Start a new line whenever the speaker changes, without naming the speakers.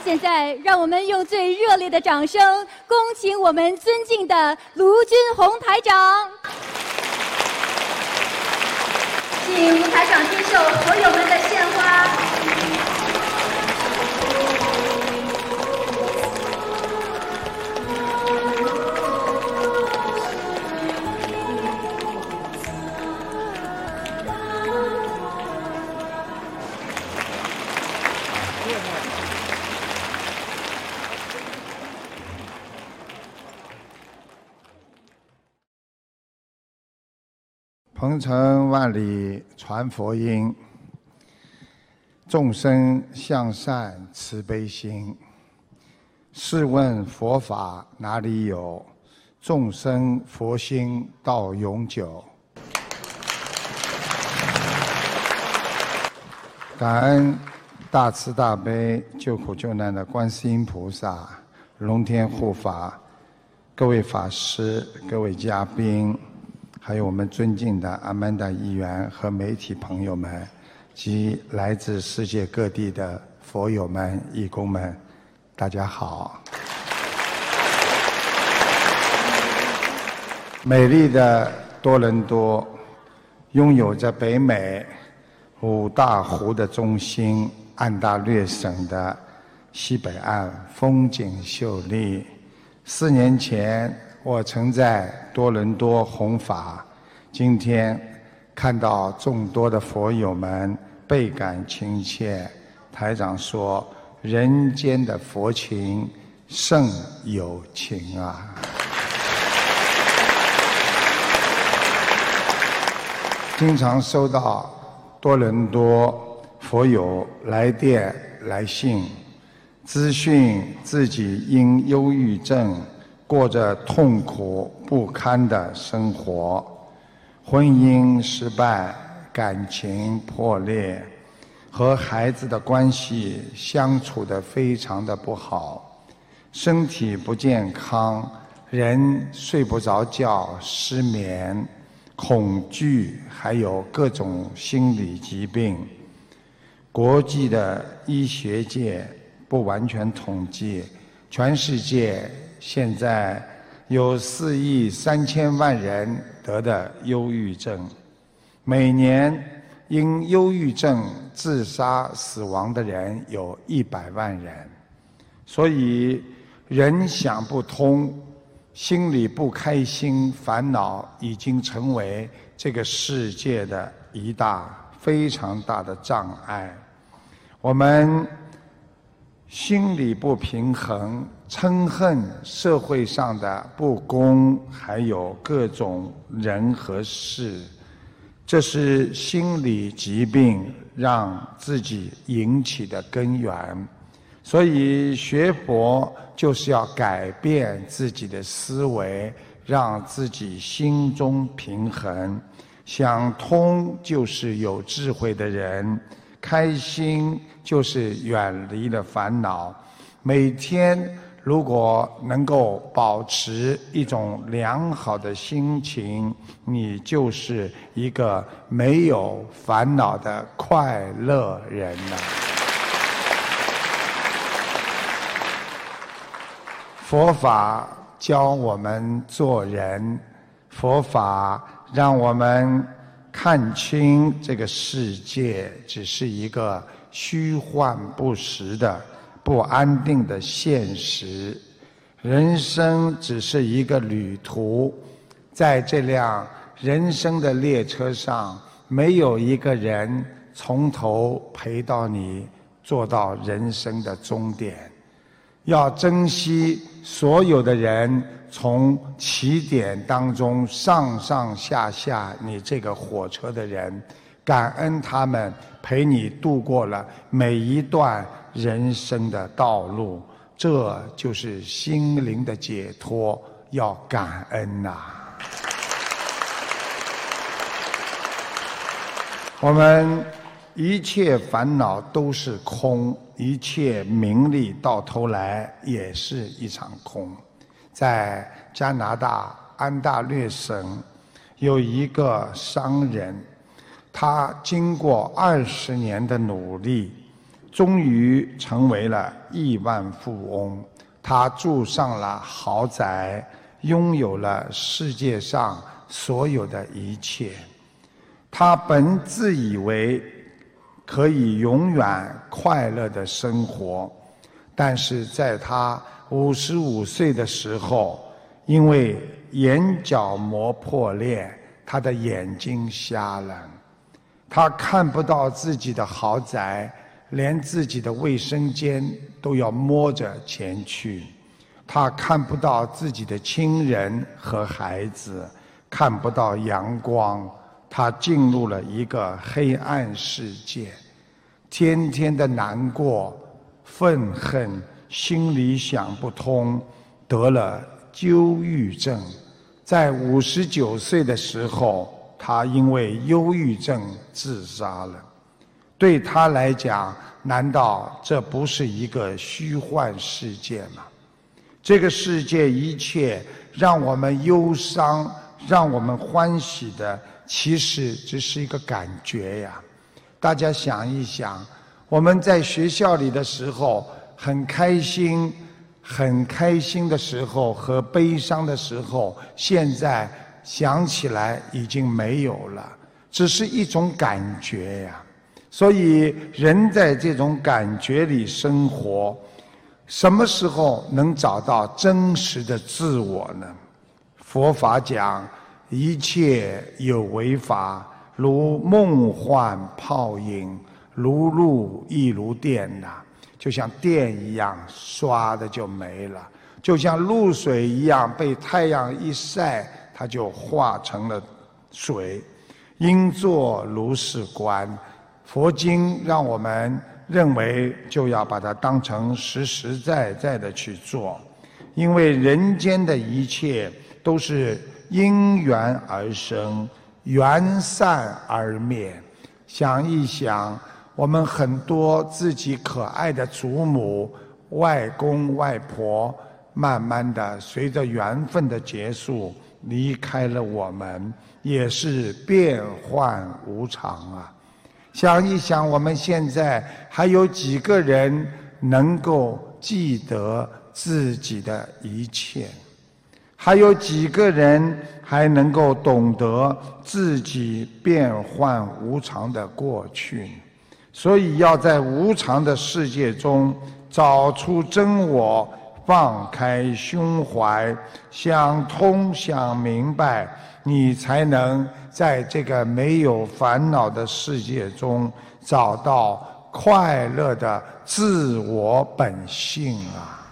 现在，让我们用最热烈的掌声，恭请我们尊敬的卢军红台长。请卢台长接受佛友们的献花。
鹏程万里传佛音，众生向善慈悲心。试问佛法哪里有？众生佛心到永久。感恩大慈大悲救苦救难的观世音菩萨、龙天护法、各位法师、各位嘉宾，还有我们尊敬的阿曼达议员和媒体朋友们，及来自世界各地的佛友们、义工们，大家好。美丽的多伦多，拥有着北美五大湖的中心安大略省的西北岸，风景秀丽。4年前我曾在多伦多弘法，今天看到众多的佛友们倍感亲切。台长说，人间的佛情胜有情啊。经常收到多伦多佛友来电来信，资讯自己因忧郁症过着痛苦不堪的生活，婚姻失败，感情破裂，和孩子的关系相处得非常的不好，身体不健康，人睡不着觉，失眠，恐惧，还有各种心理疾病。国际的医学界不完全统计，全世界现在有4亿3千万人得的忧郁症，每年因忧郁症自杀死亡的人有100万人。所以人想不通，心里不开心，烦恼已经成为这个世界的一大非常大的障碍。我们心里不平衡，嗔恨社会上的不公，还有各种人和事，这是心理疾病让自己引起的根源。所以学佛就是要改变自己的思维，让自己心中平衡。想通就是有智慧的人，开心就是远离了烦恼。每天如果能够保持一种良好的心情，你就是一个没有烦恼的快乐人了。佛法教我们做人，佛法让我们看清这个世界只是一个虚幻不实的不安定的现实，人生只是一个旅途，在这辆人生的列车上，没有一个人从头陪到你坐到人生的终点。要珍惜所有的人从起点当中上上下下你这个火车的人，感恩他们陪你度过了每一段人生的道路，这就是心灵的解脱，要感恩呐。我们一切烦恼都是空，一切名利到头来也是一场空。在加拿大安大略省有一个商人，他经过20年的努力， 终于成为了亿万富翁。他住上了豪宅，拥有了世界上所有的一切。他本自以为可以永远快乐的生活，但是在他55岁的时候，因为眼角膜破裂，他的眼睛瞎了，他看不到自己的豪宅，连自己的卫生间都要摸着前去。他看不到自己的亲人和孩子，看不到阳光，他进入了一个黑暗世界，天天的难过、愤恨，心里想不通，得了忧郁症。在59岁的时候，他因为忧郁症自杀了。对他来讲，难道这不是一个虚幻世界吗？这个世界一切让我们忧伤、让我们欢喜的，其实只是一个感觉呀。大家想一想，我们在学校里的时候很开心的时候和悲伤的时候，现在想起来已经没有了，只是一种感觉呀。所以人在这种感觉里生活，什么时候能找到真实的自我呢？佛法讲一切有为法，如梦幻泡影，如露亦如电呐，就像电一样，唰的就没了；就像露水一样，被太阳一晒，它就化成了水。应作如是观。佛经让我们认为就要把它当成实实在在的去做，因为人间的一切都是因缘而生，缘散而灭。想一想，我们很多自己可爱的祖母、外公外婆，慢慢的随着缘分的结束离开了我们，也是变幻无常啊。想一想，我们现在还有几个人能够记得自己的一切？还有几个人还能够懂得自己变幻无常的过去？所以要在无常的世界中找出真我，放开胸怀，想通想明白，你才能在这个没有烦恼的世界中找到快乐的自我本性啊。